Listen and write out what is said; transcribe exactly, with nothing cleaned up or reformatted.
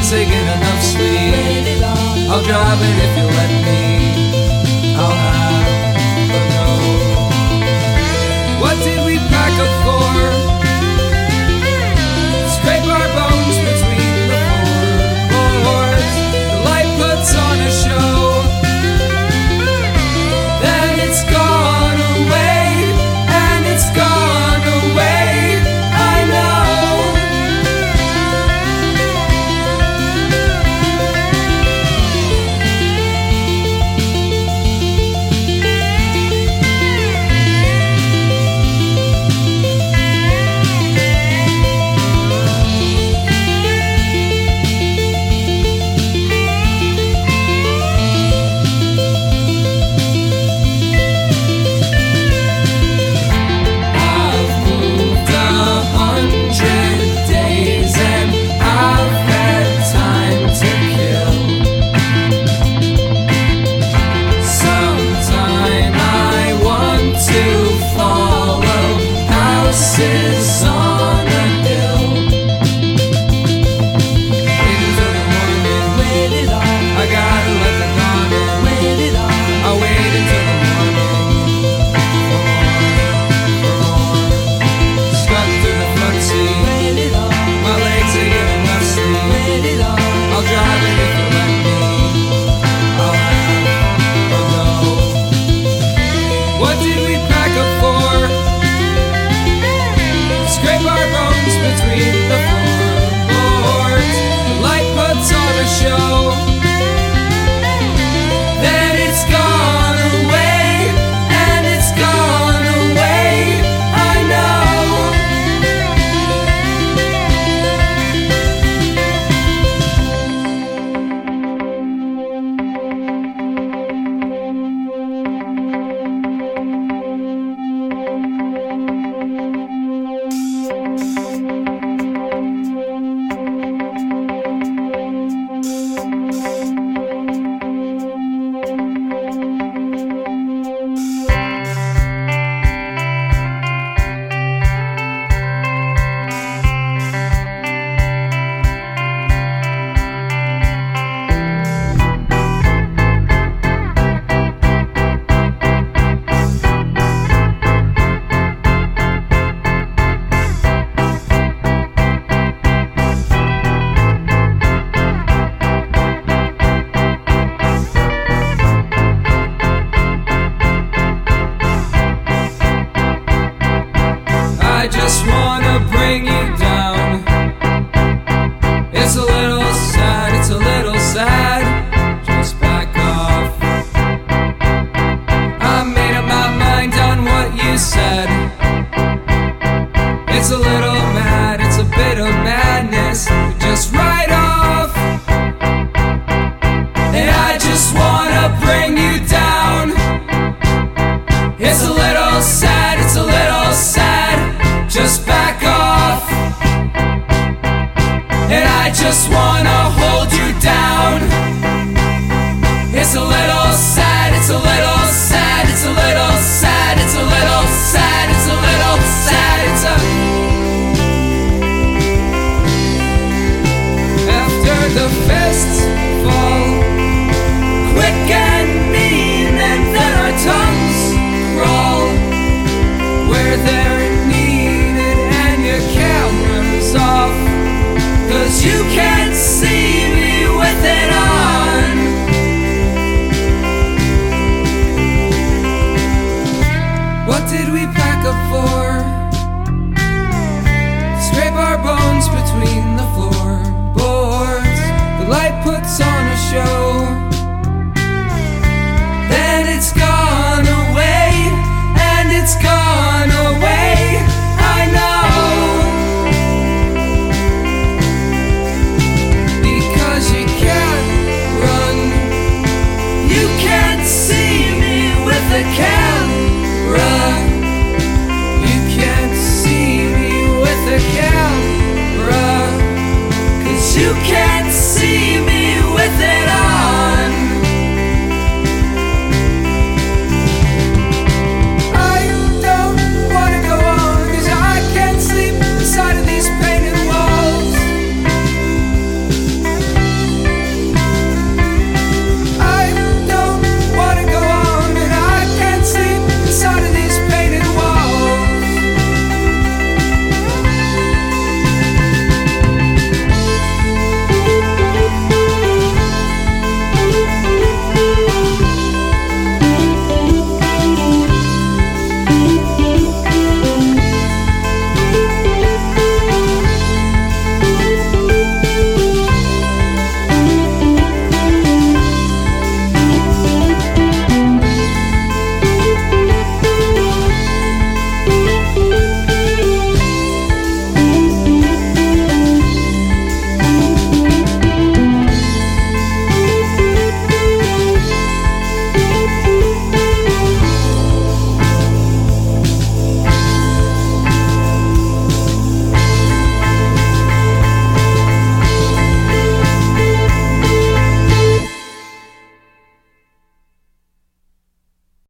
legs, they get enough sleep. I'll drive it if you let me. I'll have a go. What did we pack up for? Scrape our bones between the floorboards. The light puts on a show. Then it's gone away, and it's gone away. I know. I just wanna bring you down. It's a little sad, it's a little sad. Just back off. I made up my mind on what you said. It's a little mad, it's a bit of madness. Just right off. And I just wanna bring you down. It's a little sad, it's a little sad. Just back off. And I just wanna hold you down. It's a little sad, it's a little sad, it's a little sad, it's a little sad, it's a little sad, it's a... After the fists fall quick and mean, and then our tongues crawl where they're needed and your camera's off, 'cause you can't see me with it on. What did we pack up for? Scrape our bones between the floorboards. The light puts on a show.